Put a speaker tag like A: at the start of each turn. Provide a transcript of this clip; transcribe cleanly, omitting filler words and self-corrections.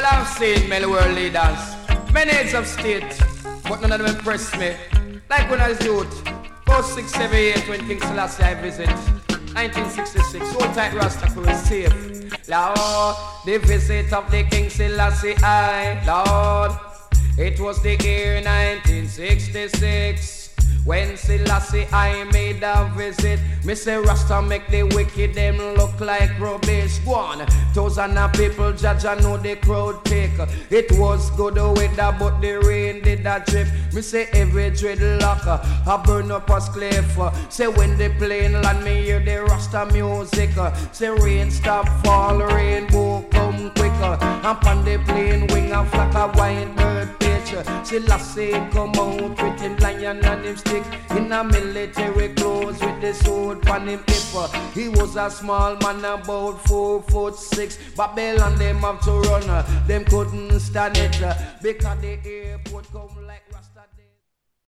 A: Well, I've seen many world leaders, many heads of state, but none of them impressed me. Like when I was youth, 4, 6, 7, 8, when King Selassie I visit, 1966, all tight Rasta was safe. Lord, the visit of the King Selassie I, Lord, it was the year 1966. When Selassie I made a visit, me say Rasta make the wicked them look like rubbish. One thousand of people judge I know the crowd take. It was good weather but the rain did a drip. Me say every dreadlock I burn up a cliff. Say when the plane land me hear the Rasta music. Say rain stop fall, rainbow come quicker. And on the plane wing a flock of white bird pitch. Selassie come out with him lion and him stick in a military clothes with the sword on him hip. He was a small man about 4'6". Babylon them have to run, them couldn't stand it because the airport come like Rasta.